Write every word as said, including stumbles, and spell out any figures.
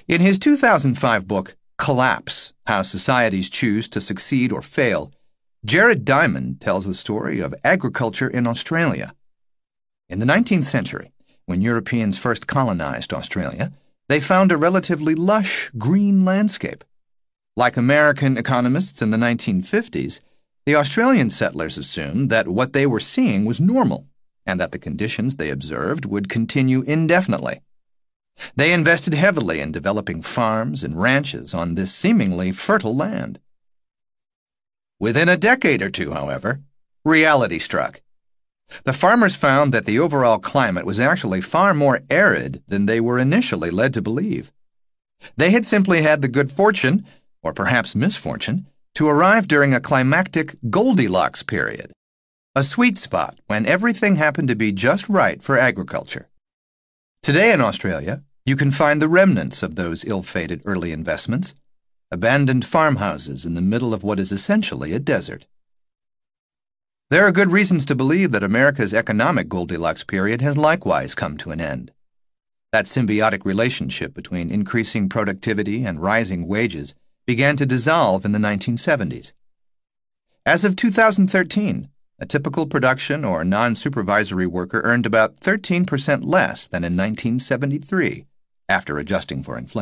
In his two thousand five book, Collapse: How Societies Choose to Succeed or Fail, Jared Diamond tells the story of agriculture in Australia. In the nineteenth century, when Europeans first colonized Australia, they found a relatively lush, green landscape. Like American economists in the nineteen fifties, the Australian settlers assumed that what they were seeing was normal and that the conditions they observed would continue indefinitely. They invested heavily in developing farms and ranches on this seemingly fertile land. Within a decade or two, however, reality struck. The farmers found that the overall climate was actually far more arid than they were initially led to believe. They had simply had the good fortune, or perhaps misfortune, to arrive during a climactic Goldilocks period, a sweet spot when everything happened to be just right for agriculture. Today in Australia, you can find the remnants of those ill-fated early investments, abandoned farmhouses in the middle of what is essentially a desert. There are good reasons to believe that America's economic Goldilocks period has likewise come to an end. That symbiotic relationship between increasing productivity and rising wages began to dissolve in the nineteen seventies. As of two thousand thirteen, a typical production or non-supervisory worker earned about thirteen percent less than in nineteen seventy-three, after adjusting for inflation.